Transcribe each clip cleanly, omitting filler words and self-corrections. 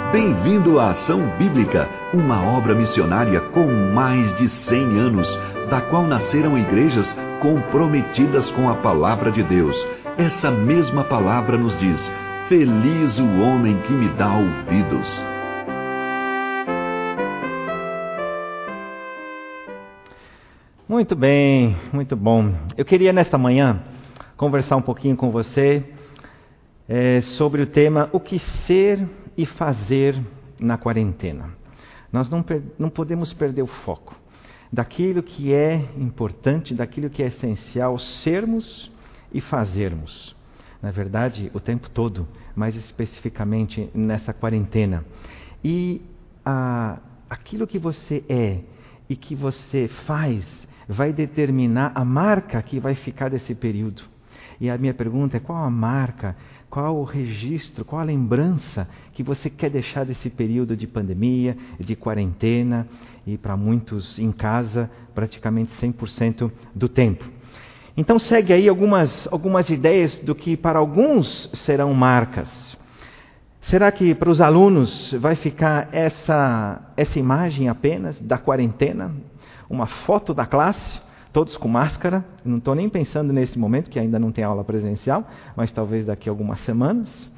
Bem-vindo à Ação Bíblica, uma obra missionária com mais de 100 anos, da qual nasceram igrejas comprometidas com a Palavra de Deus. Essa mesma palavra nos diz: feliz o homem que me dá ouvidos. Muito bem, muito bom. Eu queria nesta manhã conversar um pouquinho com você sobre o tema o que ser e fazer na quarentena. Nós não podemos perder o foco daquilo que é importante, daquilo que é essencial sermos e fazermos. Na verdade, o tempo todo, mais especificamente nessa quarentena. E aquilo que você é e que você faz vai determinar a marca que vai ficar desse período. E a minha pergunta é: qual a marca, qual o registro, qual a lembrança que você quer deixar desse período de pandemia, de quarentena e para muitos em casa praticamente 100% do tempo? Então segue aí algumas ideias do que para alguns serão marcas. Será que para os alunos vai ficar essa imagem apenas da quarentena? Uma foto da classe, todos com máscara? Não estou nem pensando nesse momento, que ainda não tem aula presencial, mas talvez daqui a algumas semanas.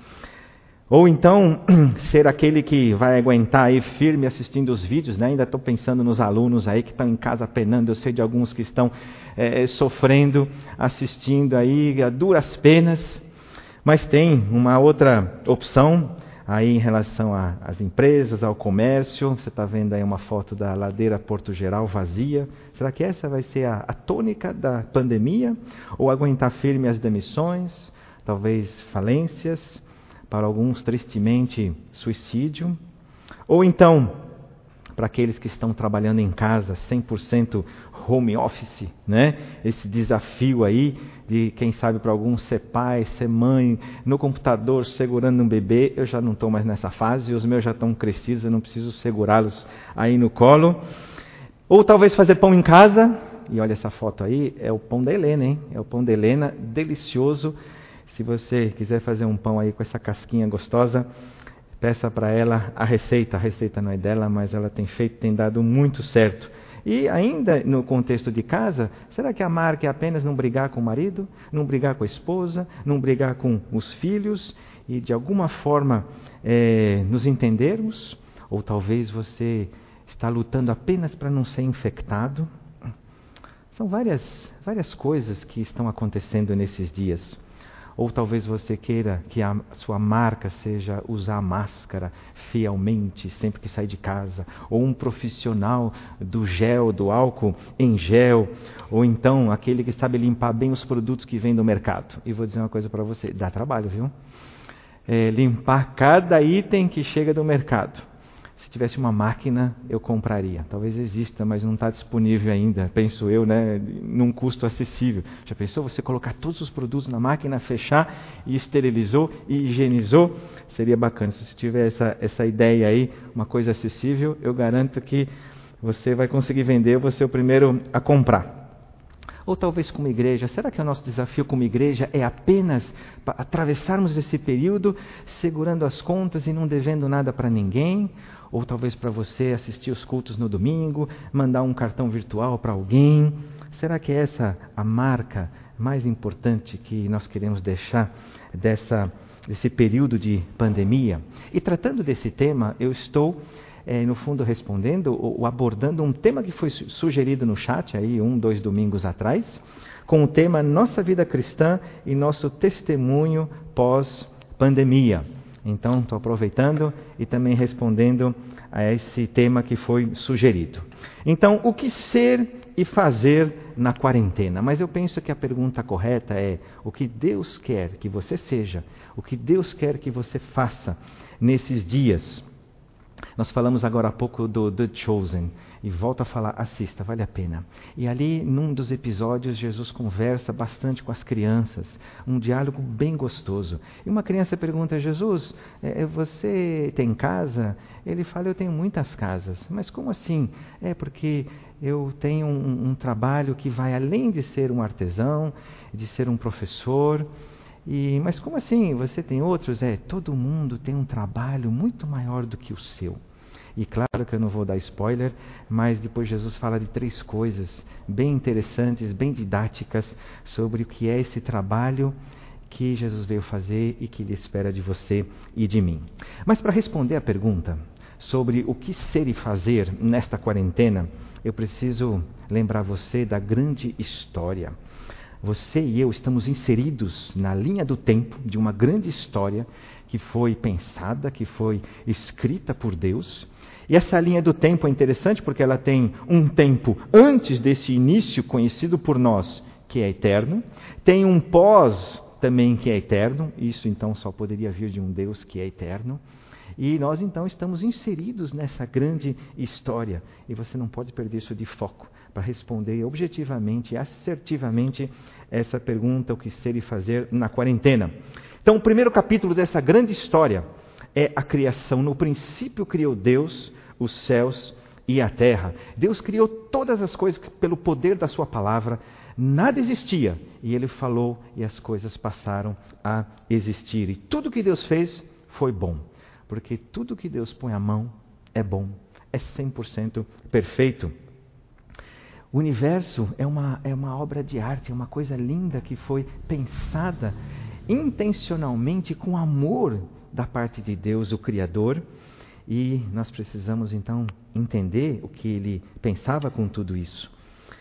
Ou então, ser aquele que vai aguentar aí firme assistindo os vídeos, né? Ainda estou pensando nos alunos aí que estão em casa penando. Eu sei de alguns que estão sofrendo, assistindo aí a duras penas. Mas tem uma outra opção aí em relação às empresas, ao comércio. Você está vendo aí uma foto da ladeira Porto Geral vazia. Será que essa vai ser a tônica da pandemia? Ou aguentar firme as demissões, talvez falências, para alguns tristemente suicídio? Ou então, para aqueles que estão trabalhando em casa 100% home office, né? Esse desafio aí de, quem sabe, para alguns ser pai, ser mãe, no computador segurando um bebê. Eu já não estou mais nessa fase, os meus já estão crescidos, eu não preciso segurá-los aí no colo. Ou talvez fazer pão em casa. E olha essa foto aí, é o pão da Helena, hein? É o pão da Helena, delicioso. Se você quiser fazer um pão aí com essa casquinha gostosa, peça para ela a receita. A receita não é dela, mas ela tem dado muito certo. E ainda no contexto de casa, será que a marca é apenas não brigar com o marido, não brigar com a esposa, não brigar com os filhos e de alguma forma nos entendermos? Ou talvez você está lutando apenas para não ser infectado? São várias coisas que estão acontecendo nesses dias. Ou talvez você queira que a sua marca seja usar máscara fielmente sempre que sai de casa. Ou um profissional do gel, do álcool em gel. Ou então aquele que sabe limpar bem os produtos que vem do mercado. E vou dizer uma coisa para você: dá trabalho, viu? Limpar cada item que chega do mercado. Se tivesse uma máquina, eu compraria. Talvez exista, mas não está disponível ainda, penso eu, né? Num custo acessível. Já pensou você colocar todos os produtos na máquina, fechar e esterilizou e higienizou? Seria bacana. Se você tiver essa ideia aí, uma coisa acessível, eu garanto que você vai conseguir vender, eu vou ser o primeiro a comprar. Ou talvez como igreja, será que o nosso desafio como igreja é apenas atravessarmos esse período segurando as contas e não devendo nada para ninguém? Ou talvez para você assistir os cultos no domingo, mandar um cartão virtual para alguém? Será que é essa a marca mais importante que nós queremos deixar desse período de pandemia? E tratando desse tema, eu estou no fundo respondendo ou abordando um tema que foi sugerido no chat aí 2 domingos atrás, com o tema Nossa Vida Cristã e Nosso Testemunho Pós-Pandemia. Então, estou aproveitando e também respondendo a esse tema que foi sugerido. Então, o que ser e fazer na quarentena? Mas eu penso que a pergunta correta é: o que Deus quer que você seja? O que Deus quer que você faça nesses dias? Nós falamos agora há pouco do The Chosen, e volto a falar, assista, vale a pena. E ali, num dos episódios, Jesus conversa bastante com as crianças, um diálogo bem gostoso. E uma criança pergunta: Jesus, você tem casa? Ele fala: eu tenho muitas casas. Mas como assim? Porque eu tenho um trabalho que vai além de ser um artesão, de ser um professor. Mas como assim? Você tem outros? Todo mundo tem um trabalho muito maior do que o seu. E claro que eu não vou dar spoiler, mas depois Jesus fala de 3 coisas bem interessantes, bem didáticas, sobre o que é esse trabalho que Jesus veio fazer e que Ele espera de você e de mim. Mas para responder a pergunta sobre o que ser e fazer nesta quarentena, eu preciso lembrar você da grande história. Você e eu estamos inseridos na linha do tempo de uma grande história que foi pensada, que foi escrita por Deus. E essa linha do tempo é interessante porque ela tem um tempo antes desse início conhecido por nós, que é eterno. Tem um pós também que é eterno. Isso então só poderia vir de um Deus que é eterno. E nós então estamos inseridos nessa grande história. E você não pode perder isso de foco para responder objetivamente e assertivamente essa pergunta, o que ser e fazer na quarentena. Então o primeiro capítulo dessa grande história é a criação. No princípio criou Deus os céus e a terra. Deus criou todas as coisas pelo poder da sua palavra. Nada existia. E Ele falou e as coisas passaram a existir. E tudo que Deus fez foi bom. Porque tudo que Deus põe a mão é bom. É 100% perfeito. O universo é uma obra de arte, é uma coisa linda que foi pensada intencionalmente com amor da parte de Deus, o Criador. E nós precisamos então entender o que Ele pensava com tudo isso.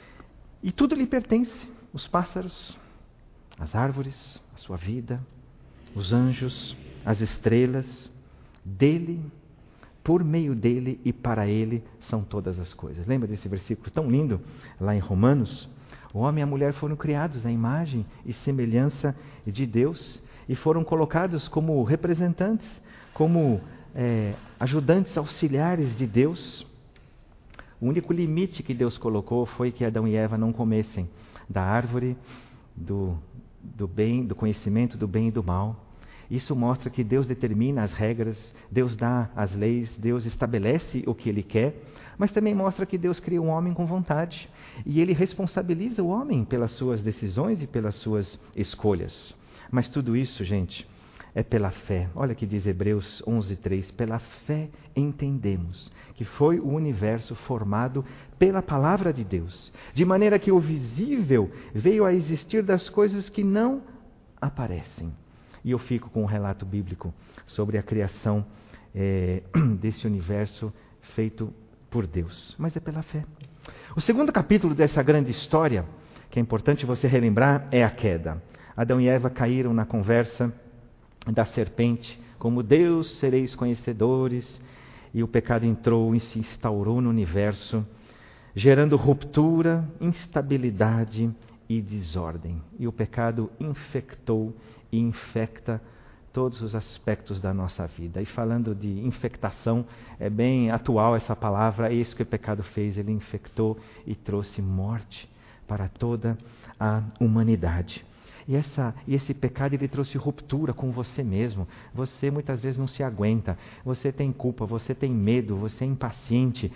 E tudo lhe pertence, os pássaros, as árvores, a sua vida, os anjos, as estrelas, dele, por meio dele e para ele são todas as coisas. Lembra desse versículo tão lindo lá em Romanos? O homem e a mulher foram criados à imagem e semelhança de Deus e foram colocados como representantes, como ajudantes auxiliares de Deus. O único limite que Deus colocou foi que Adão e Eva não comessem da árvore do conhecimento do bem e do mal. Isso mostra que Deus determina as regras, Deus dá as leis, Deus estabelece o que Ele quer, mas também mostra que Deus cria um homem com vontade e Ele responsabiliza o homem pelas suas decisões e pelas suas escolhas. Mas tudo isso, gente, é pela fé. Olha que diz Hebreus 11:3, pela fé entendemos que foi o universo formado pela palavra de Deus, de maneira que o visível veio a existir das coisas que não aparecem. E eu fico com um relato bíblico sobre a criação desse universo feito por Deus. Mas é pela fé. O segundo capítulo dessa grande história, que é importante você relembrar, é a queda. Adão e Eva caíram na conversa da serpente, como Deus sereis conhecedores, e o pecado entrou e se instaurou no universo, gerando ruptura, instabilidade e desordem. E o pecado infectou e infecta todos os aspectos da nossa vida. E falando de infectação, é bem atual essa palavra, é isso que o pecado fez, ele infectou e trouxe morte para toda a humanidade. E esse pecado ele trouxe ruptura com você mesmo. Você muitas vezes não se aguenta, você tem culpa, você tem medo, você é impaciente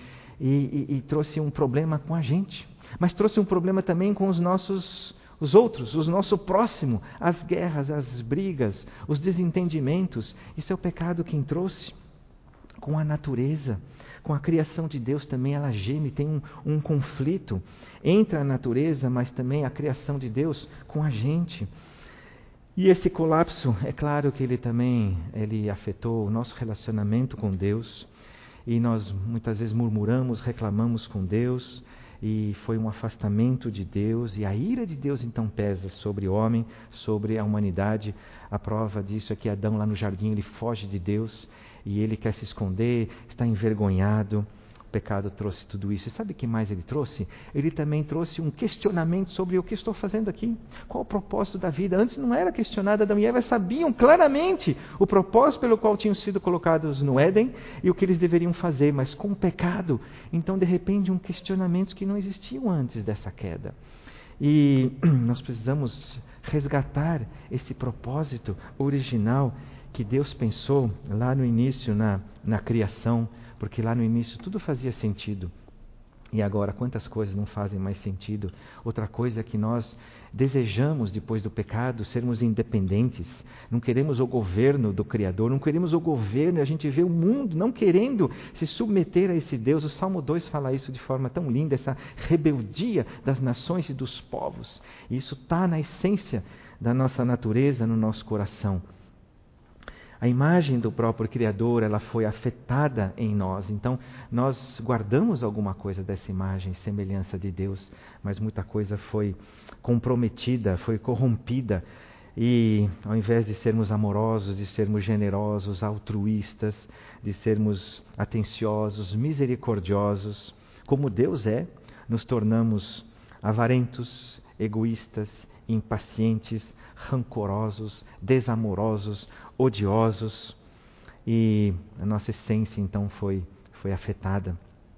e trouxe um problema com a gente. Mas trouxe um problema também com os outros, o nosso próximo, as guerras, as brigas, os desentendimentos. Isso é o pecado quem trouxe. Com a natureza, com a criação de Deus também, ela geme, tem um conflito entre a natureza, mas também a criação de Deus com a gente. E esse colapso, é claro que ele afetou o nosso relacionamento com Deus, e nós muitas vezes murmuramos, reclamamos com Deus, e foi um afastamento de Deus, e a ira de Deus então pesa sobre o homem, sobre a humanidade. A prova disso é que Adão lá no jardim, ele foge de Deus, e ele quer se esconder, está envergonhado. O pecado trouxe tudo isso. E sabe o que mais ele trouxe? Ele também trouxe um questionamento sobre o que estou fazendo aqui. Qual o propósito da vida? Antes não era questionado. Adão e Eva sabiam claramente o propósito pelo qual tinham sido colocados no Éden e o que eles deveriam fazer. Mas com o pecado, então de repente um questionamento que não existiam antes dessa queda. E nós precisamos resgatar esse propósito original que Deus pensou lá no início, na criação, porque lá no início tudo fazia sentido. E agora, quantas coisas não fazem mais sentido? Outra coisa é que nós desejamos, depois do pecado, sermos independentes. Não queremos o governo do Criador, não queremos o governo, a gente vê o mundo não querendo se submeter a esse Deus. O Salmo 2 fala isso de forma tão linda, essa rebeldia das nações e dos povos. E isso está na essência da nossa natureza, no nosso coração. A imagem do próprio Criador, ela foi afetada em nós. Então, nós guardamos alguma coisa dessa imagem, semelhança de Deus, mas muita coisa foi comprometida, foi corrompida. E ao invés de sermos amorosos, de sermos generosos, altruístas, de sermos atenciosos, misericordiosos, como Deus é, nos tornamos avarentos, egoístas, impacientes, rancorosos, desamorosos, odiosos, e a nossa essência então foi afetada.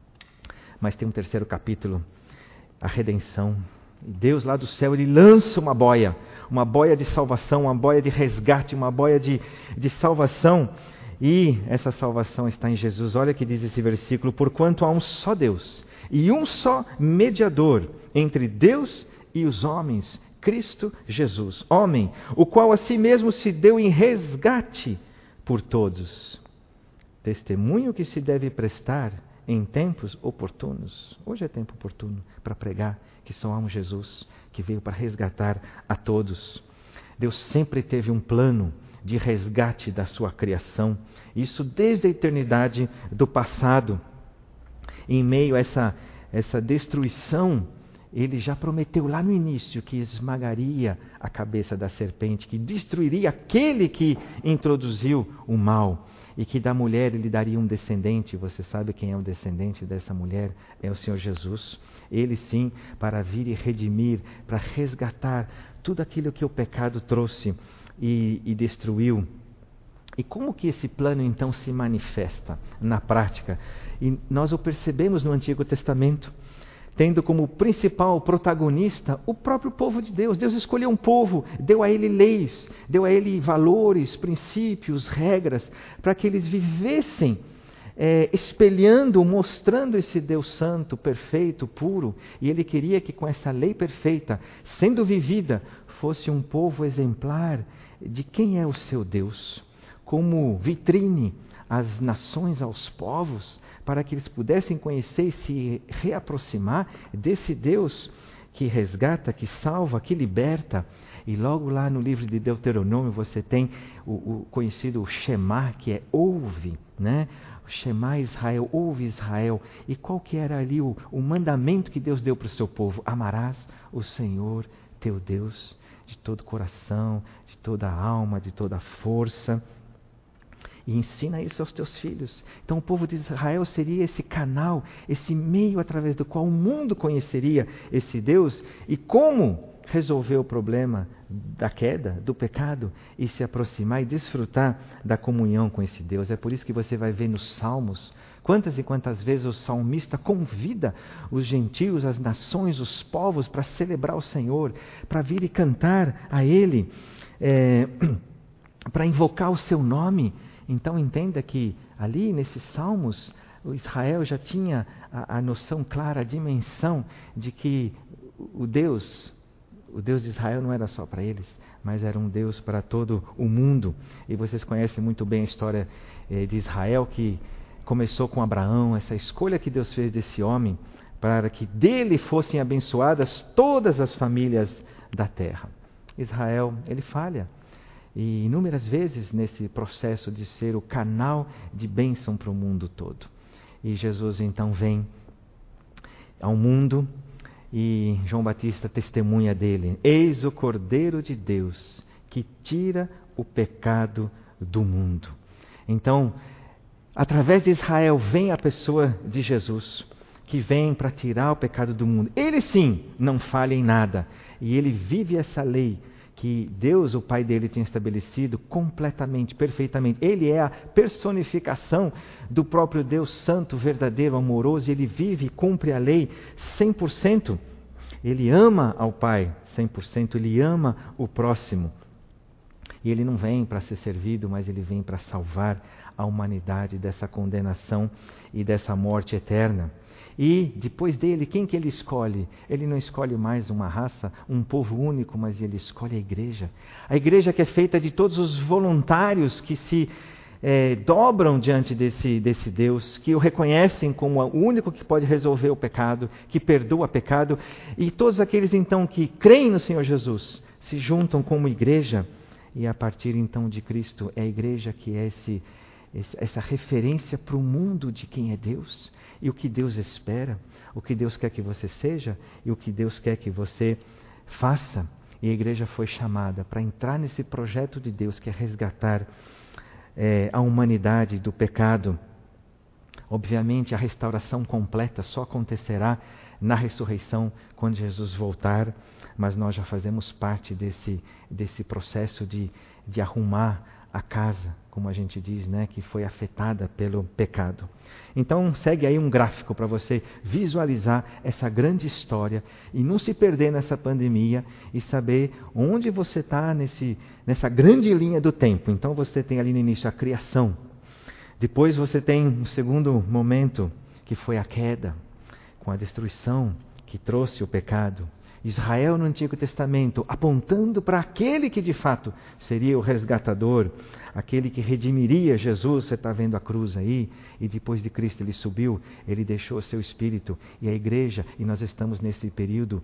Mas tem um terceiro capítulo, a redenção. E Deus lá do céu, Ele lança uma boia de salvação, uma boia de resgate, uma boia de salvação, e essa salvação está em Jesus. Olha que diz esse versículo: porquanto há um só Deus e um só mediador entre Deus e os homens, Cristo Jesus, homem, o qual a si mesmo se deu em resgate por todos. Testemunho que se deve prestar em tempos oportunos. Hoje é tempo oportuno para pregar que só há um Jesus que veio para resgatar a todos. Deus sempre teve um plano de resgate da sua criação. Isso desde a eternidade do passado. Em meio a essa destruição, Ele já prometeu lá no início que esmagaria a cabeça da serpente, que destruiria aquele que introduziu o mal, e que da mulher Ele daria um descendente. Você sabe quem é o descendente dessa mulher? É o Senhor Jesus. Ele sim, para vir e redimir, para resgatar tudo aquilo que o pecado trouxe e destruiu. E como que esse plano então se manifesta na prática? E nós o percebemos no Antigo Testamento, tendo como principal protagonista o próprio povo de Deus. Deus escolheu um povo, deu a ele leis, deu a ele valores, princípios, regras, para que eles vivessem espelhando, mostrando esse Deus santo, perfeito, puro. E Ele queria que com essa lei perfeita, sendo vivida, fosse um povo exemplar de quem é o seu Deus, como vitrine às nações, aos povos, para que eles pudessem conhecer e se reaproximar desse Deus que resgata, que salva, que liberta. E logo lá no livro de Deuteronômio você tem o conhecido Shema, que é ouve, né? Shema Israel, ouve Israel. E qual que era ali o mandamento que Deus deu para o seu povo? Amarás o Senhor teu Deus de todo coração, de toda alma, de toda força. E ensina isso aos teus filhos. Então o povo de Israel seria esse canal, esse meio através do qual o mundo conheceria esse Deus. E como resolver o problema da queda, do pecado, e se aproximar e desfrutar da comunhão com esse Deus. É por isso que você vai ver nos Salmos, quantas e quantas vezes o salmista convida os gentios, as nações, os povos para celebrar o Senhor, para vir e cantar a Ele, para invocar o seu nome. Então entenda que ali nesses Salmos, o Israel já tinha a noção clara, a dimensão de que o Deus de Israel não era só para eles, mas era um Deus para todo o mundo. E vocês conhecem muito bem a história de Israel, que começou com Abraão, essa escolha que Deus fez desse homem, para que dele fossem abençoadas todas as famílias da terra. Israel, ele falha. E inúmeras vezes nesse processo de ser o canal de bênção para o mundo todo. E Jesus então vem ao mundo e João Batista testemunha dele. Eis o Cordeiro de Deus que tira o pecado do mundo. Então, através de Israel vem a pessoa de Jesus, que vem para tirar o pecado do mundo. Ele sim não falha em nada. E ele vive essa lei que Deus, o Pai dele, tinha estabelecido completamente, perfeitamente. Ele é a personificação do próprio Deus santo, verdadeiro, amoroso, e ele vive e cumpre a lei 100%. Ele ama ao Pai 100%, ele ama o próximo. E ele não vem para ser servido, mas ele vem para salvar a humanidade dessa condenação e dessa morte eterna. E depois dele, quem que ele escolhe? Ele não escolhe mais uma raça, um povo único, mas ele escolhe a igreja. A igreja que é feita de todos os voluntários que se dobram diante desse Deus, que o reconhecem como o único que pode resolver o pecado, que perdoa o pecado. E todos aqueles então que creem no Senhor Jesus se juntam como igreja. E a partir então de Cristo, é a igreja que é essa referência para o mundo de quem é Deus e o que Deus espera, o que Deus quer que você seja e o que Deus quer que você faça. E a igreja foi chamada para entrar nesse projeto de Deus que é resgatar a humanidade do pecado. Obviamente, a restauração completa só acontecerá na ressurreição, quando Jesus voltar, mas nós já fazemos parte desse processo de arrumar a casa, como a gente diz, né, que foi afetada pelo pecado. Então, segue aí um gráfico para você visualizar essa grande história e não se perder nessa pandemia e saber onde você está nessa grande linha do tempo. Então, você tem ali no início a criação. Depois você tem um segundo momento, que foi a queda, com a destruição que trouxe o pecado. Israel no Antigo Testamento, apontando para aquele que de fato seria o resgatador, aquele que redimiria Jesus. Você está vendo a cruz aí, e depois de Cristo ele subiu, ele deixou o seu Espírito, e a igreja, e nós estamos nesse período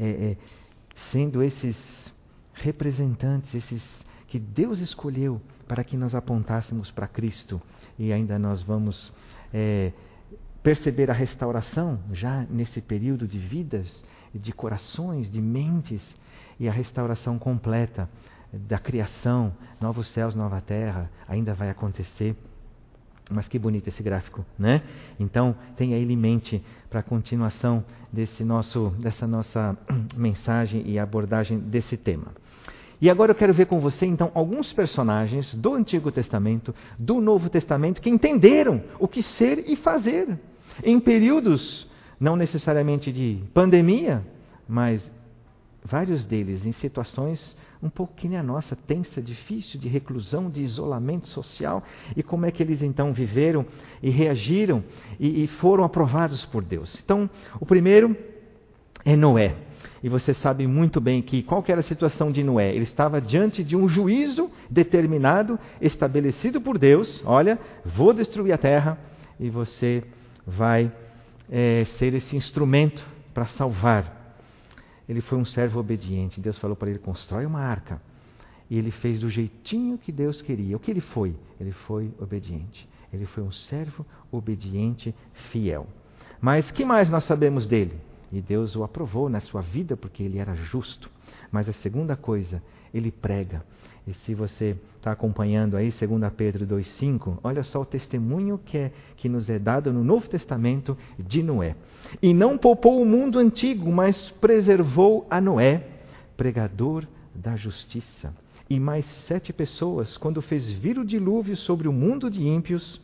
sendo esses representantes, esses que Deus escolheu para que nós apontássemos para Cristo, e ainda nós vamos perceber a restauração já nesse período de vidas, de corações, de mentes, e a restauração completa da criação, novos céus, nova terra, ainda vai acontecer. Mas que bonito esse gráfico, né? Então, tenha ele em mente para a continuação dessa nossa mensagem e abordagem desse tema. E agora eu quero ver com você, então, alguns personagens do Antigo Testamento, do Novo Testamento, que entenderam o que ser e fazer em períodos, não necessariamente de pandemia, mas vários deles em situações um pouco que nem a nossa, tensa, difícil, de reclusão, de isolamento social, e como é que eles então viveram e reagiram e foram aprovados por Deus. Então, o primeiro é Noé. E você sabe muito bem que qual que era a situação de Noé? Ele estava diante de um juízo determinado, estabelecido por Deus. Olha, vou destruir a terra e você vai ser esse instrumento para salvar. Ele foi um servo obediente. Deus falou para ele, constrói uma arca. E ele fez do jeitinho que Deus queria. O que ele foi? Ele foi obediente. Ele foi um servo obediente, fiel. Mas que mais nós sabemos dele? E Deus o aprovou na sua vida porque ele era justo. Mas a segunda coisa, ele prega. E se você está acompanhando aí 2 Pedro 2,5, olha só o testemunho que nos é dado no Novo Testamento de Noé. E não poupou o mundo antigo, mas preservou a Noé, pregador da justiça. E mais 7 pessoas, quando fez vir o dilúvio sobre o mundo de ímpios,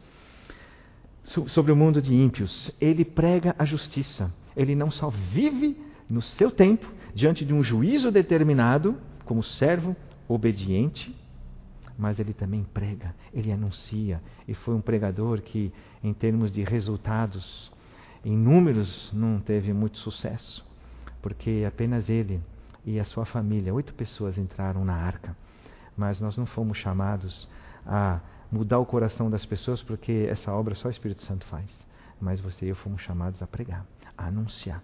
ele prega a justiça. Ele não só vive no seu tempo, diante de um juízo determinado, como servo obediente, mas ele também prega, ele anuncia. E foi um pregador que, em termos de resultados, em números, não teve muito sucesso, porque apenas ele e a sua família, 8 pessoas entraram na arca. Mas nós não fomos chamados a mudar o coração das pessoas, porque essa obra só o Espírito Santo faz. Mas você e eu fomos chamados a pregar, a anunciar.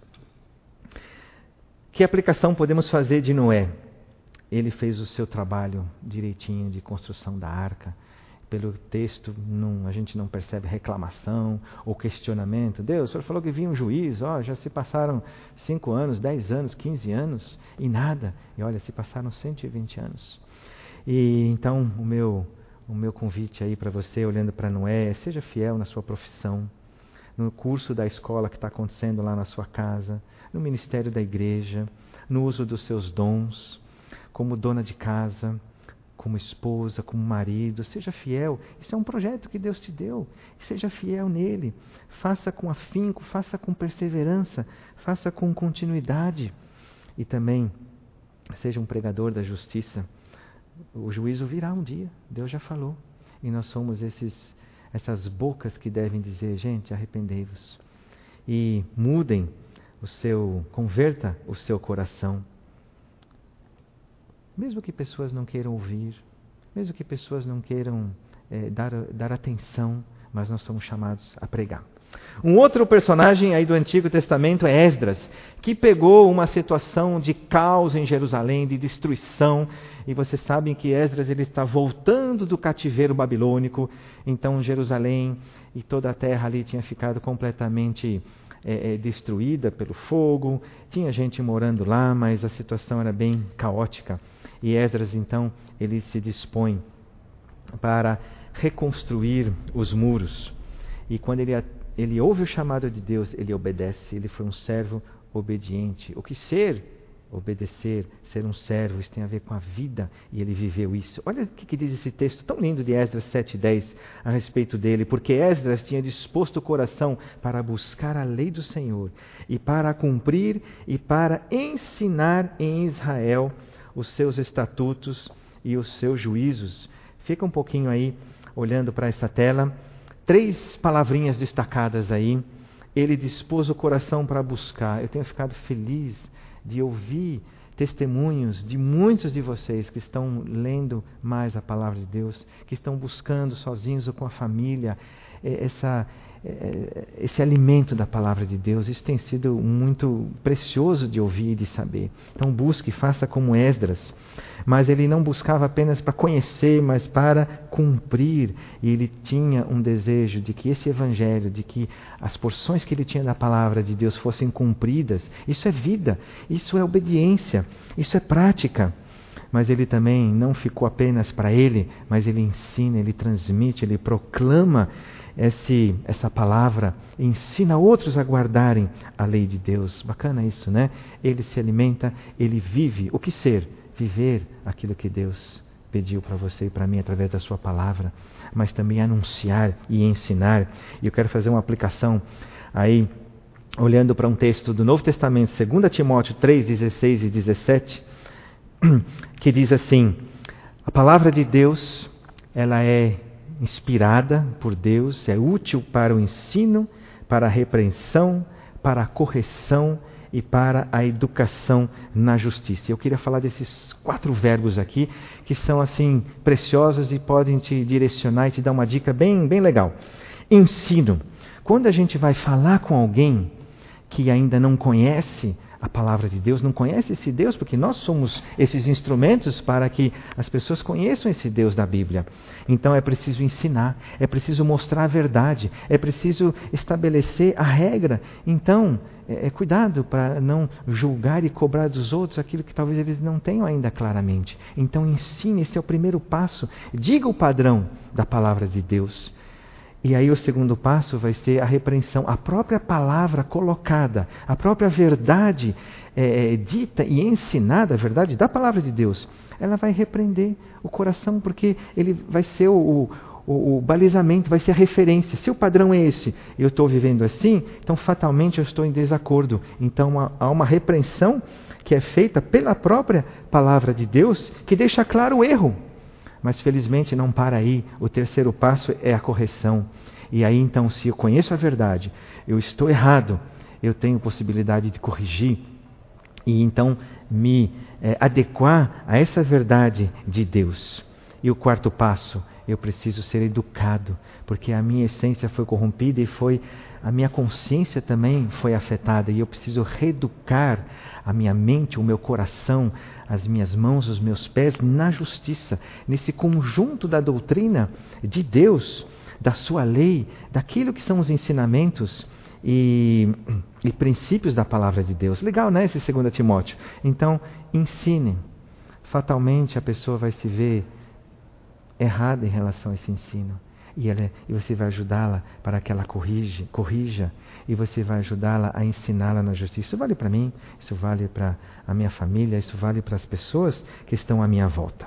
Que aplicação podemos fazer de Noé? Ele fez o seu trabalho direitinho de construção da arca. Pelo texto, a gente não percebe reclamação ou questionamento. Deus, o Senhor falou que vinha um juiz, já se passaram 5 anos, 10 anos, 15 anos e nada. E olha, se passaram 120 anos. E então, o meu convite aí para você, olhando para Noé, seja fiel na sua profissão, no curso da escola que está acontecendo lá na sua casa, no ministério da igreja, no uso dos seus dons, como dona de casa, como esposa, como marido. Seja fiel. Isso é um projeto que Deus te deu. Seja fiel nele. Faça com afinco, faça com perseverança, faça com continuidade. E também seja um pregador da justiça. O juízo virá um dia, Deus já falou. E nós somos essas bocas que devem dizer, gente, arrependei-vos. e converta o seu coração. Mesmo que pessoas não queiram ouvir, mesmo que pessoas não queiram dar atenção, mas nós somos chamados a pregar. Um outro personagem aí do Antigo Testamento é Esdras, que pegou uma situação de caos em Jerusalém, de destruição. E vocês sabem que Esdras ele está voltando do cativeiro babilônico. Então Jerusalém e toda a terra ali tinha ficado completamente destruída pelo fogo. Tinha gente morando lá, mas a situação era bem caótica. E Esdras então ele se dispõe para reconstruir os muros. E quando ele ouve o chamado de Deus, ele obedece. Ele foi um servo obediente. O que obedecer, ser um servo, isso tem a ver com a vida, e ele viveu isso. Olha o que diz esse texto tão lindo de Esdras 7:10 a respeito dele. Porque Esdras tinha disposto o coração para buscar a lei do Senhor, e para cumprir e para ensinar em Israel os seus estatutos e os seus juízos. Fica um pouquinho aí olhando para essa tela. 3 palavrinhas destacadas aí. Ele dispôs o coração para buscar. Eu tenho ficado feliz de ouvir testemunhos de muitos de vocês que estão lendo mais a palavra de Deus, que estão buscando sozinhos ou com a família esse alimento da palavra de Deus. Isso tem sido muito precioso de ouvir e de saber. Então busque, faça como Esdras. Mas ele não buscava apenas para conhecer, mas para cumprir. E ele tinha um desejo de que esse evangelho, de que as porções que ele tinha da palavra de Deus fossem cumpridas. Isso é vida, isso é obediência, isso é prática. Mas ele também não ficou apenas para ele, mas ele ensina, ele transmite, ele proclama essa palavra, ensina outros a guardarem a lei de Deus. Bacana isso, né? Ele se alimenta, ele vive. O que ser? Viver aquilo que Deus pediu para você e para mim através da sua palavra, mas também anunciar e ensinar. E eu quero fazer uma aplicação aí, olhando para um texto do Novo Testamento, 2 Timóteo 3, 16 e 17, que diz assim: a palavra de Deus, ela é inspirada por Deus, é útil para o ensino, para a repreensão, para a correção e para a educação na justiça. Eu queria falar desses 4 verbos aqui, que são assim preciosos e podem te direcionar e te dar uma dica bem legal. Ensino. Quando a gente vai falar com alguém que ainda não conhece a palavra de Deus, não conhece esse Deus, porque nós somos esses instrumentos para que as pessoas conheçam esse Deus da Bíblia. Então é preciso ensinar, é preciso mostrar a verdade, é preciso estabelecer a regra. Então, cuidado para não julgar e cobrar dos outros aquilo que talvez eles não tenham ainda claramente. Então ensine, esse é o primeiro passo. Diga o padrão da palavra de Deus. E aí o segundo passo vai ser a repreensão, a própria palavra colocada, a própria verdade dita e ensinada, a verdade da palavra de Deus, ela vai repreender o coração, porque ele vai ser o balizamento, vai ser a referência. Se o padrão é esse, eu estou vivendo assim, então fatalmente eu estou em desacordo. Então há uma repreensão que é feita pela própria palavra de Deus, que deixa claro o erro. Mas felizmente não para aí. O terceiro passo é a correção. E aí então, se eu conheço a verdade, eu estou errado, eu tenho possibilidade de corrigir e então me adequar a essa verdade de Deus. E o quarto passo, eu preciso ser educado, porque a minha essência foi corrompida e a minha consciência também foi afetada, e eu preciso reeducar a minha mente, o meu coração, as minhas mãos, os meus pés na justiça, nesse conjunto da doutrina de Deus, da sua lei, daquilo que são os ensinamentos e princípios da palavra de Deus. Legal, né, esse 2 Timóteo? Então, ensine. Fatalmente a pessoa vai se ver errada em relação a esse ensino. E você vai ajudá-la para que ela corrija, e você vai ajudá-la a ensiná-la na justiça. Isso vale para mim, isso vale para a minha família, isso vale para as pessoas que estão à minha volta.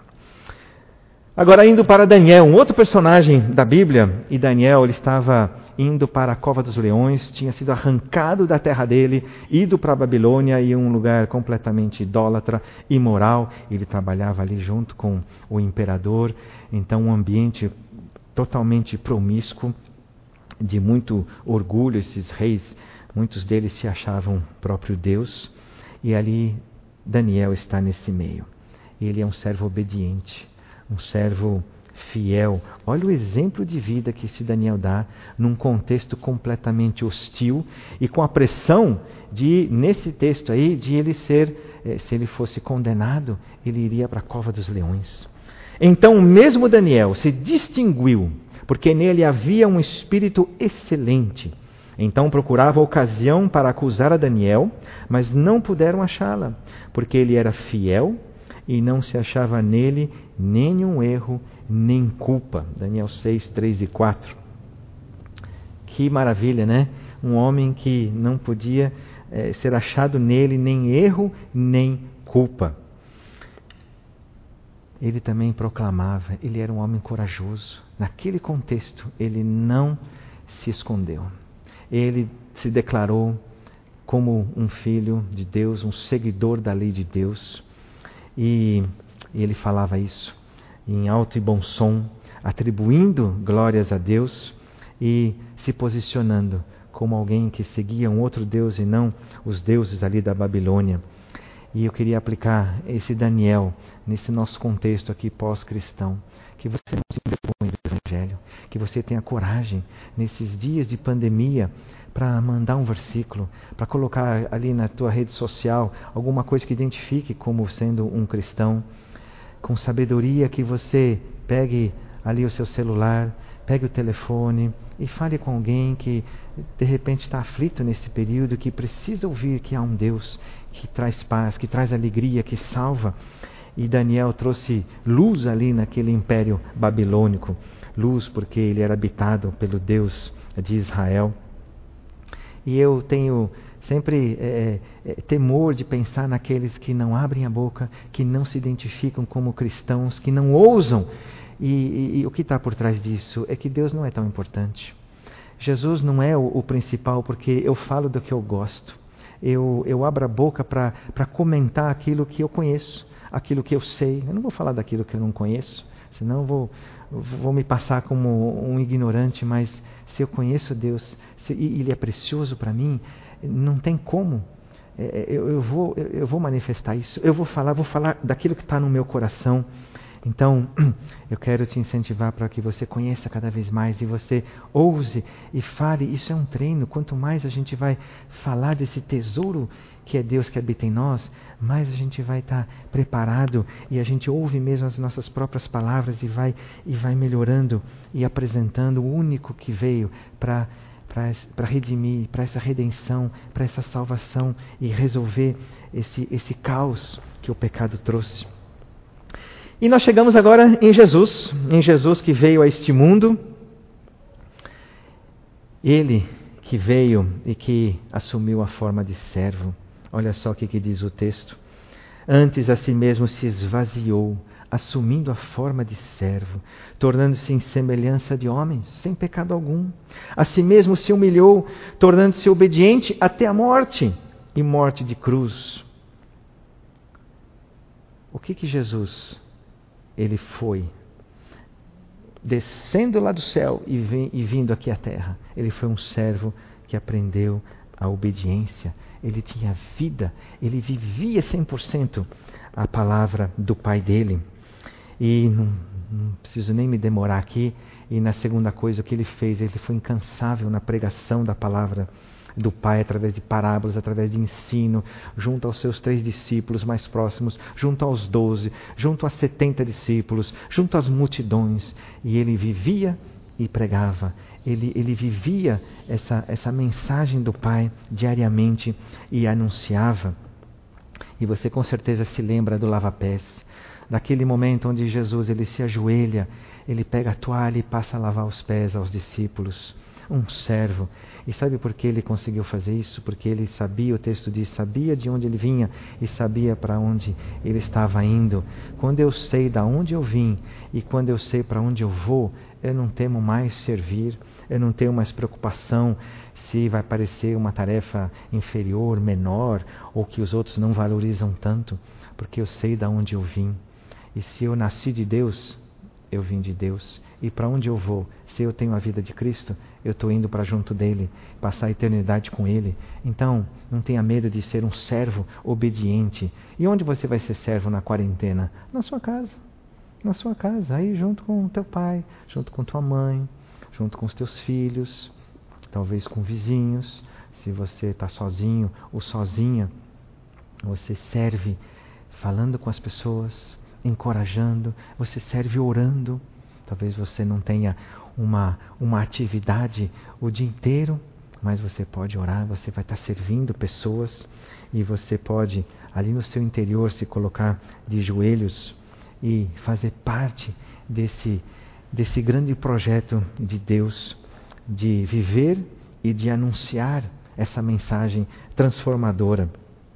Agora indo para Daniel, um outro personagem da Bíblia, e Daniel ele estava indo para a cova dos leões, tinha sido arrancado da terra dele, ido para a Babilônia, e um lugar completamente idólatra, imoral. Ele trabalhava ali junto com o imperador, então um ambiente totalmente promíscuo, de muito orgulho. Esses reis Muitos deles se achavam próprio Deus, e ali Daniel está nesse meio. Ele é um servo obediente, um servo fiel. Olha o exemplo de vida que esse Daniel dá num contexto completamente hostil e com a pressão de, nesse texto aí, de ele ser, se ele fosse condenado, ele iria para a cova dos leões. Então, mesmo Daniel se distinguiu, porque nele havia um espírito excelente. Então procurava ocasião para acusar a Daniel, mas não puderam achá-la, porque ele era fiel e não se achava nele nenhum erro, nem culpa. Daniel 6, 3 e 4. Que maravilha, né? Um homem que não podia ser achado nele nem erro, nem culpa. Ele também proclamava, ele era um homem corajoso. Naquele contexto, ele não se escondeu. Ele se declarou como um filho de Deus, um seguidor da lei de Deus. E ele falava isso em alto e bom som, atribuindo glórias a Deus e se posicionando como alguém que seguia um outro Deus e não os deuses ali da Babilônia. E eu queria aplicar esse Daniel nesse nosso contexto aqui pós-cristão. Que você não se depõe do Evangelho, que você tenha coragem nesses dias de pandemia para mandar um versículo, para colocar ali na tua rede social alguma coisa que identifique como sendo um cristão. Com sabedoria que você pegue ali o seu celular, pegue o telefone e fale com alguém que de repente está aflito nesse período, que precisa ouvir que há um Deus que traz paz, que traz alegria, que salva. E Daniel trouxe luz ali naquele império babilônico. Luz porque ele era habitado pelo Deus de Israel. E eu tenho sempre temor de pensar naqueles que não abrem a boca, que não se identificam como cristãos, que não ousam. E o que está por trás disso é que Deus não é tão importante. Jesus não é o principal, porque eu falo do que eu gosto. Eu abro a boca para comentar aquilo que eu conheço, aquilo que eu sei. Eu não vou falar daquilo que eu não conheço, senão vou me passar como um ignorante, mas se eu conheço Deus, se Ele é precioso para mim, não tem como. Eu vou manifestar isso. Eu vou falar daquilo que está no meu coração. Então, eu quero te incentivar para que você conheça cada vez mais e você ouse e fale. Isso é um treino. Quanto mais a gente vai falar desse tesouro que é Deus que habita em nós, mais a gente vai estar preparado e a gente ouve mesmo as nossas próprias palavras e vai melhorando e apresentando o único que veio para redimir, para essa redenção, para essa salvação e resolver esse caos que o pecado trouxe. E nós chegamos agora em Jesus que veio a este mundo, Ele que veio e que assumiu a forma de servo. Olha só o que diz o texto. Antes a si mesmo se esvaziou, assumindo a forma de servo, tornando-se em semelhança de homens, sem pecado algum. A si mesmo se humilhou, tornando-se obediente até a morte, e morte de cruz. O que Jesus, Ele foi? Descendo lá do céu e vindo aqui à terra. Ele foi um servo que aprendeu a obediência. Ele tinha vida, ele vivia 100% a palavra do Pai dele. E não preciso nem me demorar aqui. E na segunda coisa, o que ele fez? Ele foi incansável na pregação da palavra do Pai, através de parábolas, através de ensino, junto aos seus 3 discípulos mais próximos, junto aos 12, junto a 70 discípulos, junto às multidões. E ele vivia e pregava. Ele vivia essa mensagem do Pai diariamente e anunciava. E você com certeza se lembra do lava-pés, daquele momento onde Jesus ele se ajoelha, ele pega a toalha e passa a lavar os pés aos discípulos. Um servo. E sabe por que ele conseguiu fazer isso? Porque ele sabia, o texto diz, sabia de onde ele vinha e sabia para onde ele estava indo. Quando eu sei de onde eu vim e quando eu sei para onde eu vou, eu não temo mais servir, eu não tenho mais preocupação se vai parecer uma tarefa inferior, menor, ou que os outros não valorizam tanto, porque eu sei de onde eu vim. E se eu nasci de Deus, eu vim de Deus. E para onde eu vou? Se eu tenho a vida de Cristo, eu estou indo para junto dele, passar a eternidade com ele. Então, não tenha medo de ser um servo obediente. E onde você vai ser servo na quarentena? Na sua casa. Na sua casa, aí junto com o teu pai, junto com tua mãe, junto com os teus filhos, talvez com vizinhos. Se você está sozinho ou sozinha, você serve falando com as pessoas, encorajando, você serve orando. Talvez você não tenha uma atividade o dia inteiro, mas você pode orar, você vai estar servindo pessoas e você pode, ali no seu interior, se colocar de joelhos e fazer parte desse grande projeto de Deus, de viver e de anunciar essa mensagem transformadora.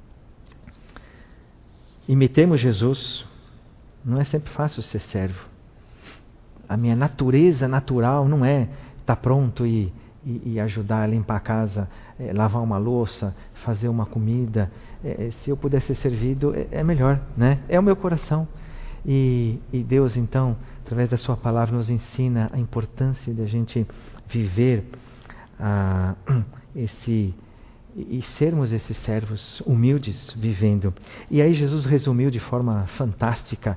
Imitemos Jesus. Não é sempre fácil ser servo. A minha natureza natural não é estar pronto e ajudar a limpar a casa, lavar uma louça, fazer uma comida. Se eu puder ser servido, é melhor, né? É o meu coração. E Deus, então, através da sua palavra, nos ensina a importância de a gente viver e sermos esses servos humildes vivendo. E aí Jesus resumiu de forma fantástica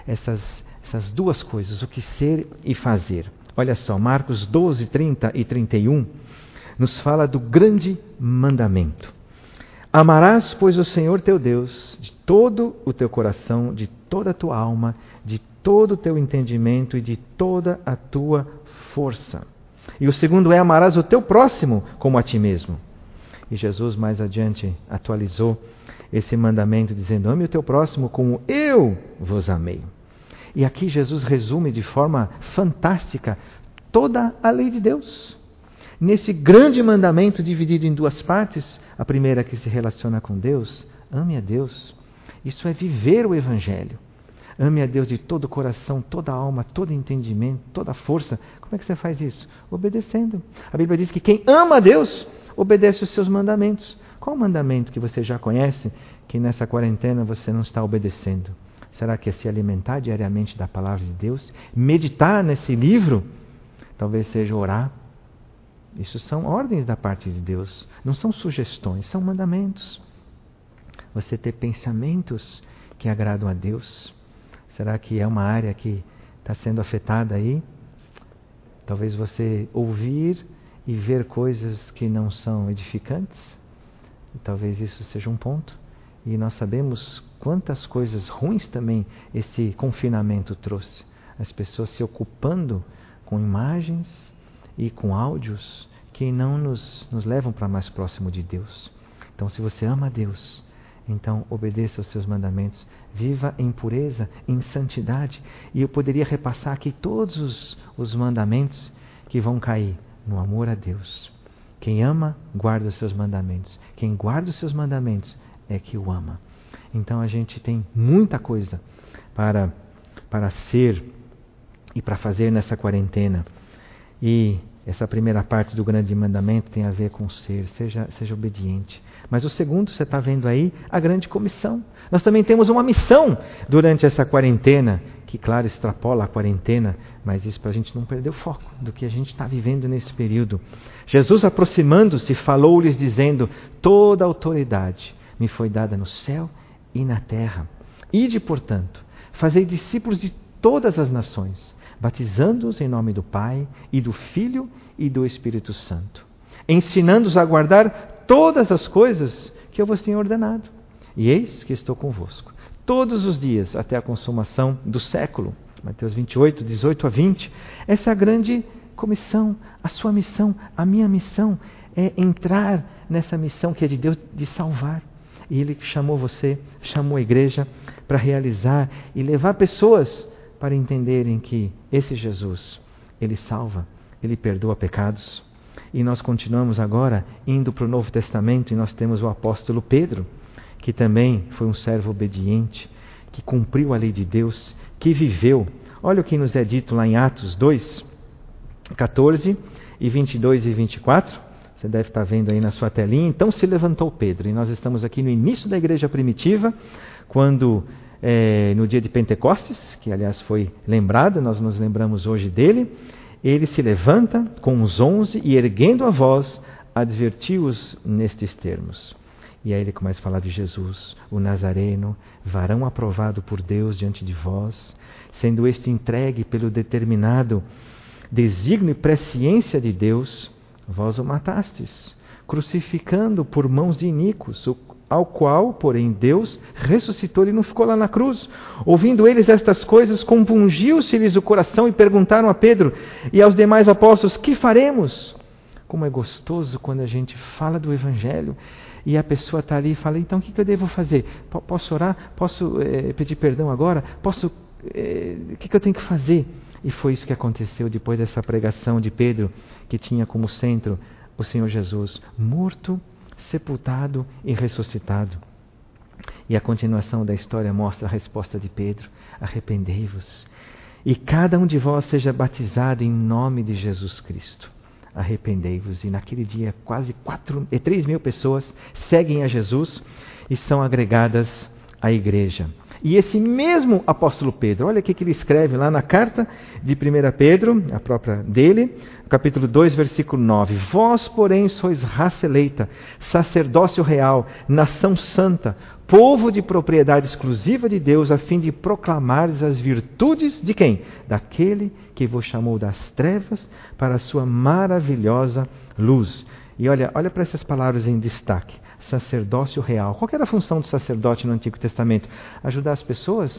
essas duas coisas, o que ser e fazer. Olha só, Marcos 12, 30 e 31 nos fala do grande mandamento. Amarás, pois, o Senhor teu Deus de todo o teu coração, de toda a tua alma, de todo o teu entendimento e de toda a tua força. E o segundo é: amarás o teu próximo como a ti mesmo. E Jesus mais adiante atualizou esse mandamento dizendo: ame o teu próximo como eu vos amei. E aqui Jesus resume de forma fantástica toda a lei de Deus. Nesse grande mandamento dividido em duas partes, a primeira que se relaciona com Deus, ame a Deus. Isso é viver o Evangelho. Ame a Deus de todo o coração, toda a alma, todo o entendimento, toda a força. Como é que você faz isso? Obedecendo. A Bíblia diz que quem ama a Deus, obedece os seus mandamentos. Qual o mandamento que você já conhece que nessa quarentena você não está obedecendo? Será que é se alimentar diariamente da palavra de Deus? Meditar nesse livro? Talvez seja orar. Isso são ordens da parte de Deus. Não são sugestões, são mandamentos. Você ter pensamentos que agradam a Deus. Será que é uma área que está sendo afetada aí? Talvez você ouvir e ver coisas que não são edificantes. E talvez isso seja um ponto. E nós sabemos quantas coisas ruins também esse confinamento trouxe. As pessoas se ocupando com imagens e com áudios que não nos levam para mais próximo de Deus. Então, se você ama a Deus, então obedeça aos seus mandamentos, viva em pureza, em santidade. E eu poderia repassar aqui todos os mandamentos que vão cair no amor a Deus. Quem ama, guarda os seus mandamentos. Quem guarda os seus mandamentos é que o ama. Então a gente tem muita coisa para ser e para fazer nessa quarentena. E essa primeira parte do grande mandamento tem a ver com ser, seja obediente. Mas o segundo, você está vendo aí, a grande comissão. Nós também temos uma missão durante essa quarentena, que claro, extrapola a quarentena, mas isso para a gente não perder o foco do que a gente está vivendo nesse período. Jesus, aproximando-se, falou-lhes dizendo: toda a autoridade me foi dada no céu e na terra. Ide, portanto, fazei discípulos de todas as nações, batizando-os em nome do Pai e do Filho e do Espírito Santo, ensinando-os a guardar todas as coisas que eu vos tenho ordenado. E eis que estou convosco todos os dias até a consumação do século. Mateus 28, 18 a 20. Essa é a grande comissão, a sua missão, a minha missão é entrar nessa missão que é de Deus de salvar. E Ele chamou você, chamou a igreja para realizar e levar pessoas para entenderem que esse Jesus, Ele salva, Ele perdoa pecados. E nós continuamos agora indo para o Novo Testamento e nós temos o apóstolo Pedro, que também foi um servo obediente, que cumpriu a lei de Deus, que viveu. Olha o que nos é dito lá em Atos 2, 14 e 22 e 24. Você deve estar vendo aí na sua telinha. Então se levantou Pedro, e nós estamos aqui no início da igreja primitiva, quando no dia de Pentecostes, que aliás foi lembrado, nós nos lembramos hoje dele, ele se levanta com os 11 e, erguendo a voz, advertiu-os nestes termos. E aí ele começa a falar de Jesus, o Nazareno, varão aprovado por Deus diante de vós, sendo este entregue pelo determinado desígnio e presciência de Deus, vós o matastes, crucificando por mãos de iníquos, ao qual, porém, Deus ressuscitou e não ficou lá na cruz. Ouvindo eles estas coisas, compungiu-se-lhes o coração e perguntaram a Pedro e aos demais apóstolos: que faremos? Como é gostoso quando a gente fala do Evangelho e a pessoa está ali e fala: então o que eu devo fazer? Posso orar? Posso pedir perdão agora? O que eu tenho que fazer? E foi isso que aconteceu depois dessa pregação de Pedro, que tinha como centro o Senhor Jesus, morto, sepultado e ressuscitado. E a continuação da história mostra a resposta de Pedro: arrependei-vos, e cada um de vós seja batizado em nome de Jesus Cristo. Arrependei-vos. E naquele dia quase 3.000 pessoas seguem a Jesus e são agregadas à igreja. E esse mesmo apóstolo Pedro, olha o que ele escreve lá na carta de 1 Pedro, a própria dele, capítulo 2, versículo 9. Vós, porém, sois raça eleita, sacerdócio real, nação santa, povo de propriedade exclusiva de Deus, a fim de proclamares as virtudes de quem? Daquele que vos chamou das trevas para a sua maravilhosa luz. E olha para essas palavras em destaque. Sacerdócio real. Qual era a função do sacerdote no Antigo Testamento? Ajudar as pessoas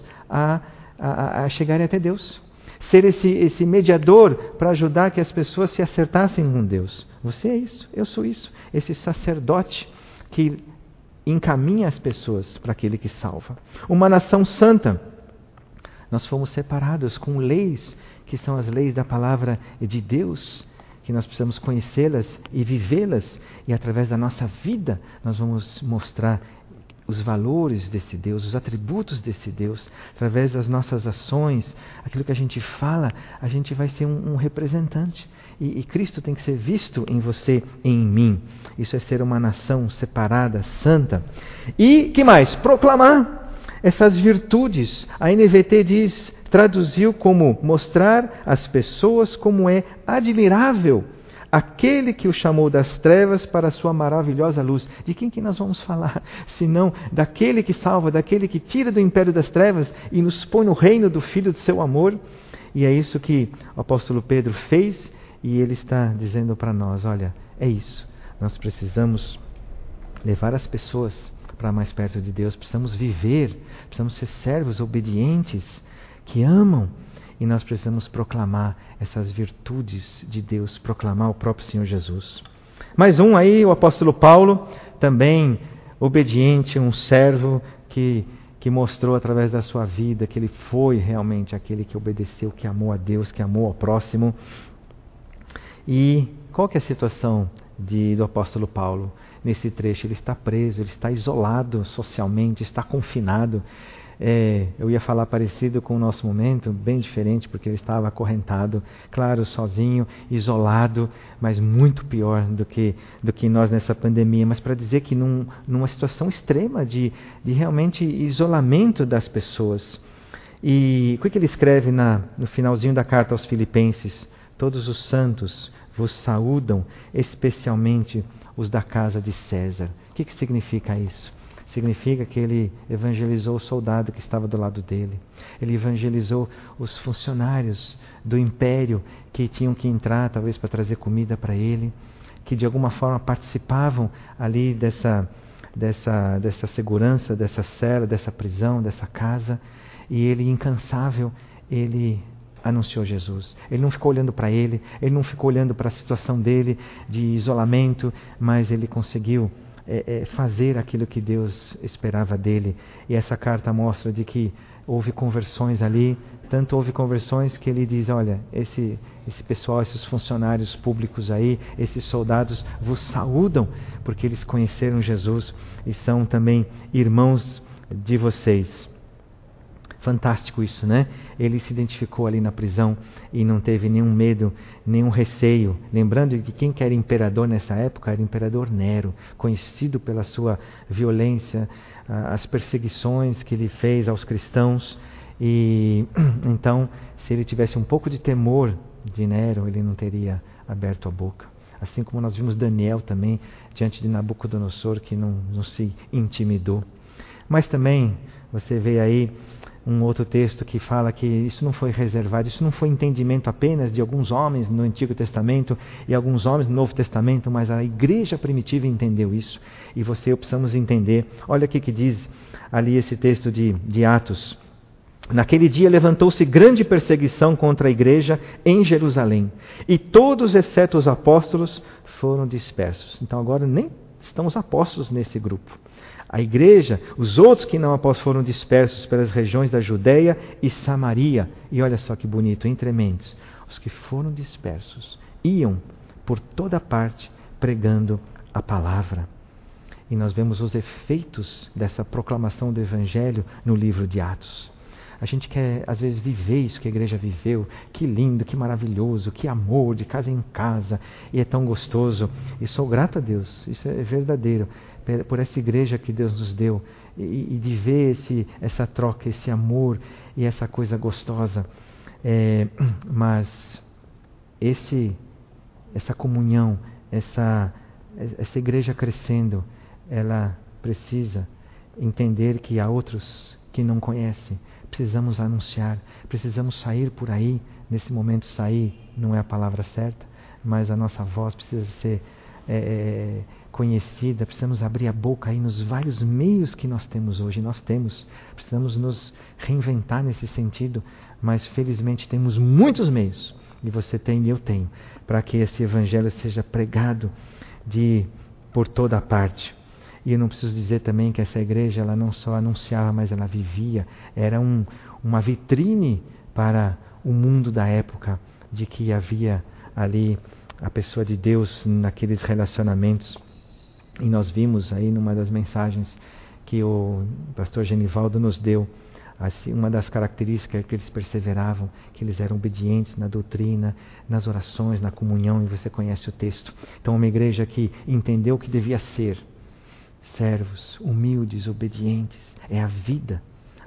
a chegarem até Deus. Ser esse mediador para ajudar que as pessoas se acertassem com Deus. Você é isso, eu sou isso. Esse sacerdote que encaminha as pessoas para aquele que salva. Uma nação santa. Nós fomos separados com leis, que são as leis da palavra de Deus, que nós precisamos conhecê-las e vivê-las, e através da nossa vida nós vamos mostrar os valores desse Deus, os atributos desse Deus. Através das nossas ações, aquilo que a gente fala, a gente vai ser um representante. E Cristo tem que ser visto em você e em mim. Isso é ser uma nação separada, santa. E, que mais? Proclamar essas virtudes. A NVT traduziu como mostrar às pessoas como é admirável aquele que o chamou das trevas para a sua maravilhosa luz. De quem que nós vamos falar? Senão daquele que salva, daquele que tira do império das trevas e nos põe no reino do Filho do seu amor. E é isso que o apóstolo Pedro fez, e ele está dizendo para nós: olha, é isso. Nós precisamos levar as pessoas para mais perto de Deus, precisamos viver, precisamos ser servos obedientes, que amam, e nós precisamos proclamar essas virtudes de Deus, proclamar o próprio Senhor Jesus. Mais um aí, o apóstolo Paulo, também obediente, um servo que mostrou através da sua vida que ele foi realmente aquele que obedeceu, que amou a Deus, que amou ao próximo. E qual que é a situação do apóstolo Paulo? Nesse trecho, ele está preso, ele está isolado socialmente, está confinado. Eu ia falar parecido com o nosso momento, bem diferente, porque ele estava acorrentado, claro, sozinho, isolado, mas muito pior do que nós nessa pandemia. Mas para dizer que numa situação extrema de realmente isolamento das pessoas. E o que ele escreve no finalzinho da carta aos Filipenses? Todos os santos vos saúdam, especialmente os da casa de César. O que significa isso? Significa que ele evangelizou o soldado que estava do lado dele. Ele evangelizou os funcionários do império que tinham que entrar, talvez para trazer comida para ele, que de alguma forma participavam ali dessa segurança, dessa cela, dessa prisão, dessa casa. E ele, incansável, ele anunciou Jesus. Ele não ficou olhando para ele não ficou olhando para a situação dele de isolamento, mas ele conseguiu fazer aquilo que Deus esperava dele. E essa carta mostra de que houve conversões ali, tanto houve conversões que ele diz: olha, esse pessoal, esses funcionários públicos aí, esses soldados vos saúdam, porque eles conheceram Jesus e são também irmãos de vocês. Fantástico isso, né? Ele se identificou ali na prisão e não teve nenhum medo, nenhum receio. Lembrando que quem que era imperador nessa época era o imperador Nero, conhecido pela sua violência, as perseguições que ele fez aos cristãos. E então, se ele tivesse um pouco de temor de Nero, ele não teria aberto a boca. Assim como nós vimos Daniel também, diante de Nabucodonosor, que não se intimidou. Mas também, você vê aí um outro texto que fala que isso não foi reservado, isso não foi entendimento apenas de alguns homens no Antigo Testamento e alguns homens no Novo Testamento, mas a igreja primitiva entendeu isso. E você e eu precisamos entender. Olha o que diz ali esse texto de Atos. Naquele dia levantou-se grande perseguição contra a igreja em Jerusalém, e todos, exceto os apóstolos, foram dispersos. Então agora nem estão os apóstolos nesse grupo. A igreja, os outros que não apóstolos foram dispersos pelas regiões da Judeia e Samaria. E olha só que bonito, entre mentes, os que foram dispersos iam por toda parte pregando a palavra. E nós vemos os efeitos dessa proclamação do Evangelho no livro de Atos. A gente quer, às vezes, viver isso que a igreja viveu. Que lindo, que maravilhoso, que amor, de casa em casa. E é tão gostoso. E sou grato a Deus, isso é verdadeiro, por essa igreja que Deus nos deu. E de ver essa troca, esse amor e essa coisa gostosa. Mas essa comunhão, essa igreja crescendo, ela precisa entender que há outros que não conhecem. Precisamos anunciar, precisamos sair por aí. Nesse momento, sair não é a palavra certa, mas a nossa voz precisa ser conhecida. Precisamos abrir a boca aí nos vários meios que nós temos hoje. Precisamos nos reinventar nesse sentido, mas felizmente temos muitos meios, e você tem e eu tenho, para que esse Evangelho seja pregado por toda a parte. E eu não preciso dizer também que essa igreja, ela não só anunciava, mas ela vivia. Era uma vitrine para o mundo da época, de que havia ali a pessoa de Deus naqueles relacionamentos. E nós vimos aí numa das mensagens que o pastor Genivaldo nos deu, assim, uma das características que eles perseveravam, que eles eram obedientes na doutrina, nas orações, na comunhão, e você conhece o texto. Então, uma igreja que entendeu o que devia ser, servos, humildes, obedientes. É a vida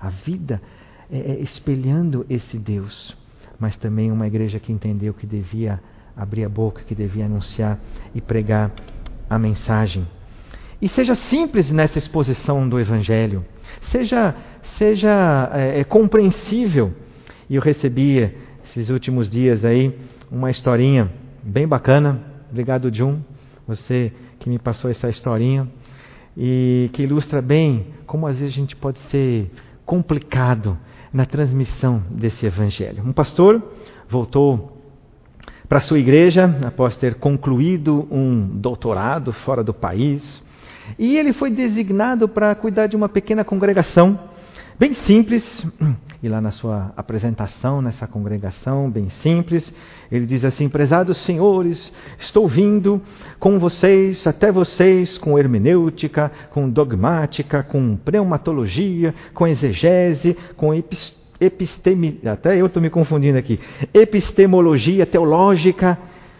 espelhando esse Deus. Mas também uma igreja que entendeu que devia abrir a boca, que devia anunciar e pregar a mensagem. E seja simples nessa exposição do Evangelho. Seja compreensível. E eu recebi esses últimos dias aí uma historinha bem bacana. Obrigado, Jun, você que me passou essa historinha. E que ilustra bem como às vezes a gente pode ser complicado na transmissão desse Evangelho. Um pastor voltou para sua igreja após ter concluído um doutorado fora do país, e ele foi designado para cuidar de uma pequena congregação bem simples. E lá na sua apresentação, nessa congregação bem simples, ele diz assim: prezados senhores, estou vindo com vocês, até vocês, com hermenêutica, com dogmática, com pneumatologia, com exegese, com até eu estou me confundindo aqui, epistemologia teológica.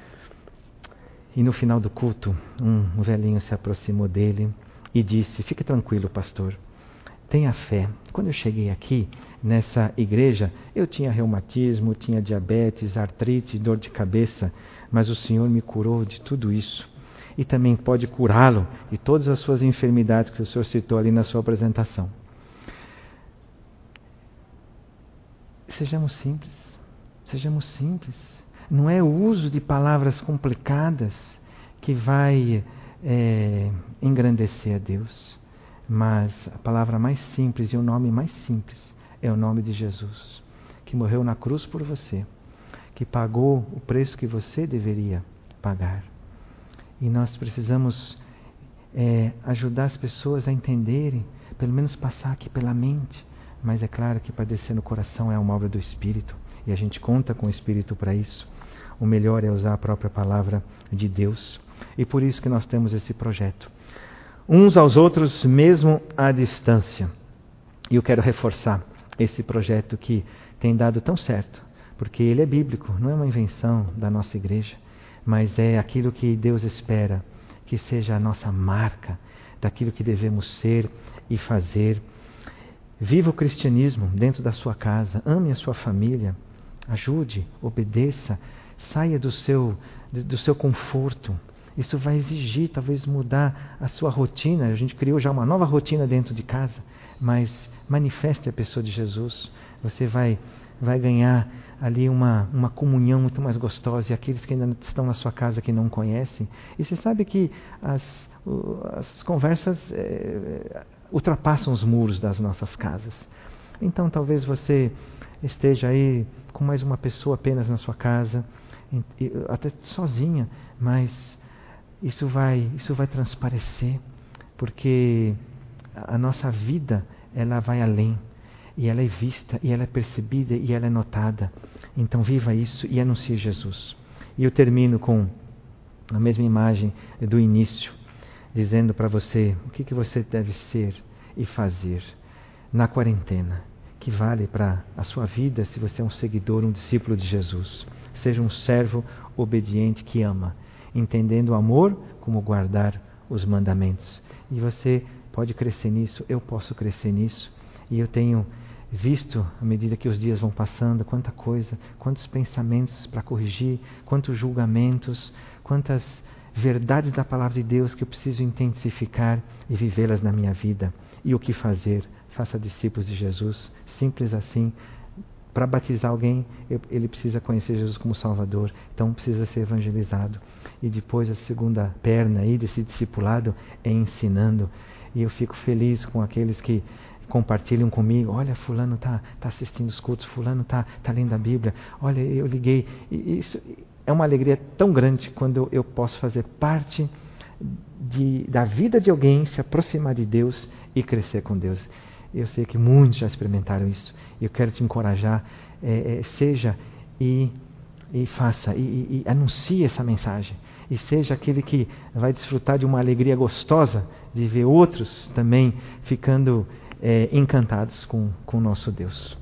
E no final do culto, um velhinho se aproximou dele e disse: fique tranquilo, pastor, tenha fé. Quando eu cheguei aqui, nessa igreja, eu tinha reumatismo, tinha diabetes, artrite, dor de cabeça, mas o Senhor me curou de tudo isso. E também pode curá-lo de todas as suas enfermidades que o Senhor citou ali na sua apresentação. Sejamos simples. Não é o uso de palavras complicadas que vai engrandecer a Deus. Mas a palavra mais simples e o nome mais simples é o nome de Jesus, que morreu na cruz por você, que pagou o preço que você deveria pagar. E nós precisamos ajudar as pessoas a entenderem, pelo menos passar aqui pela mente. Mas é claro que para descer no coração é uma obra do Espírito, e a gente conta com o Espírito para isso. O melhor é usar a própria palavra de Deus. E por isso que nós temos esse projeto. Uns aos outros, mesmo à distância. E eu quero reforçar esse projeto que tem dado tão certo, porque ele é bíblico, não é uma invenção da nossa igreja, mas é aquilo que Deus espera que seja a nossa marca daquilo que devemos ser e fazer. Viva o cristianismo dentro da sua casa, ame a sua família, ajude, obedeça, saia do seu conforto. Isso vai exigir talvez mudar a sua rotina. A gente criou já uma nova rotina dentro de casa, mas manifeste a pessoa de Jesus. Você vai ganhar ali uma comunhão muito mais gostosa, e aqueles que ainda estão na sua casa que não conhecem. E você sabe que as conversas ultrapassam os muros das nossas casas. Então talvez você esteja aí com mais uma pessoa apenas na sua casa, até sozinha, mas isso vai transparecer, porque a nossa vida, ela vai além, e ela é vista, e ela é percebida, e ela é notada. Então viva isso e anuncie Jesus. E eu termino com a mesma imagem do início, dizendo para você o que você deve ser e fazer na quarentena, que vale para a sua vida se você é um seguidor, um discípulo de Jesus. Seja um servo obediente que ama, entendendo o amor como guardar os mandamentos. E você pode crescer nisso, eu posso crescer nisso, e eu tenho visto, à medida que os dias vão passando, quanta coisa, quantos pensamentos para corrigir, quantos julgamentos, quantas verdades da palavra de Deus que eu preciso intensificar e vivê-las na minha vida. E o que fazer? Faça discípulos de Jesus, simples assim. Para batizar alguém, ele precisa conhecer Jesus como Salvador, então precisa ser evangelizado. E depois a segunda perna aí desse discipulado é ensinando. E eu fico feliz com aqueles que compartilham comigo: olha, fulano está assistindo os cultos, fulano está lendo a Bíblia, olha, eu liguei. E isso é uma alegria tão grande quando eu posso fazer parte da vida de alguém, se aproximar de Deus e crescer com Deus. Eu sei que muitos já experimentaram isso. Eu quero te encorajar, seja e faça, e anuncie essa mensagem. E seja aquele que vai desfrutar de uma alegria gostosa de ver outros também ficando encantados com o nosso Deus.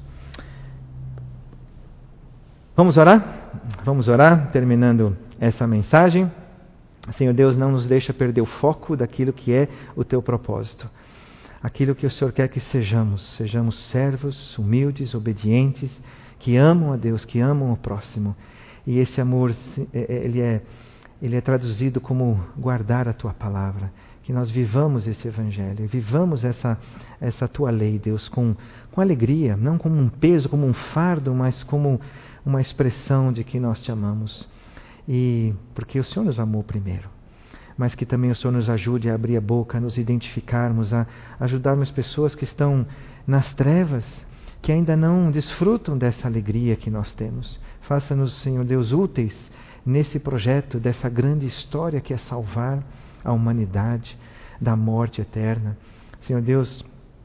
Vamos orar? Vamos orar, terminando essa mensagem. Senhor Deus, não nos deixa perder o foco daquilo que é o Teu propósito. Aquilo que o Senhor quer que sejamos servos, humildes, obedientes, que amam a Deus, que amam o próximo. E esse amor, ele é traduzido como guardar a Tua palavra. Que nós vivamos esse Evangelho, vivamos essa Tua lei, Deus, com alegria, não como um peso, como um fardo, mas como uma expressão de que nós Te amamos. E porque o Senhor nos amou primeiro. Mas que também o Senhor nos ajude a abrir a boca, a nos identificarmos, a ajudarmos pessoas que estão nas trevas, que ainda não desfrutam dessa alegria que nós temos. Faça-nos, Senhor Deus, úteis nesse projeto, dessa grande história que é salvar a humanidade da morte eterna. Senhor Deus,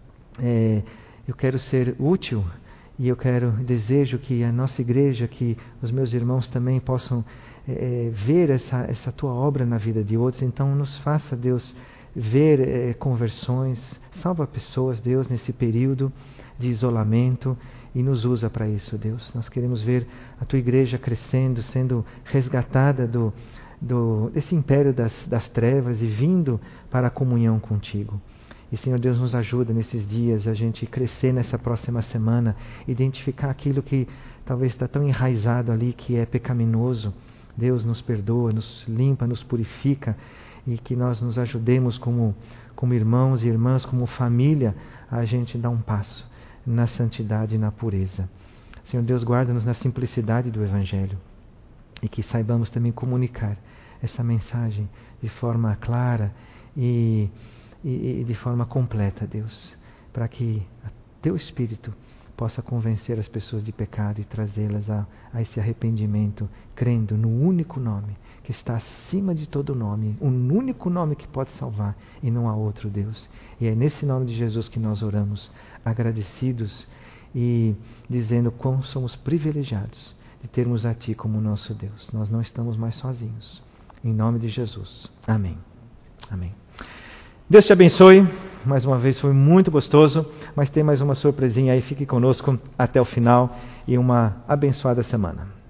eu quero ser útil e desejo que a nossa igreja, que os meus irmãos também possam ver essa Tua obra na vida de outros. Então nos faça, Deus, ver conversões, salva pessoas, Deus, nesse período de isolamento, e nos usa para isso, Deus. Nós queremos ver a Tua igreja crescendo, sendo resgatada desse império das trevas e vindo para a comunhão contigo. E, Senhor Deus, nos ajuda nesses dias a gente crescer nessa próxima semana, identificar aquilo que talvez está tão enraizado ali, que é pecaminoso. Deus, nos perdoa, nos limpa, nos purifica, e que nós nos ajudemos como irmãos e irmãs, como família, a gente dar um passo na santidade e na pureza. Senhor Deus, guarda-nos na simplicidade do Evangelho, e que saibamos também comunicar essa mensagem de forma clara e de forma completa, Deus, para que Teu Espírito possa convencer as pessoas de pecado e trazê-las a esse arrependimento, crendo no único nome que está acima de todo nome, um único nome que pode salvar, e não há outro, Deus. E é nesse nome de Jesus que nós oramos, agradecidos e dizendo quão somos privilegiados de termos a Ti como nosso Deus. Nós não estamos mais sozinhos. Em nome de Jesus. Amém. Amém. Deus te abençoe. mais uma vez foi muito gostoso, mas tem mais uma surpresinha aí, fique conosco até o final e uma abençoada semana.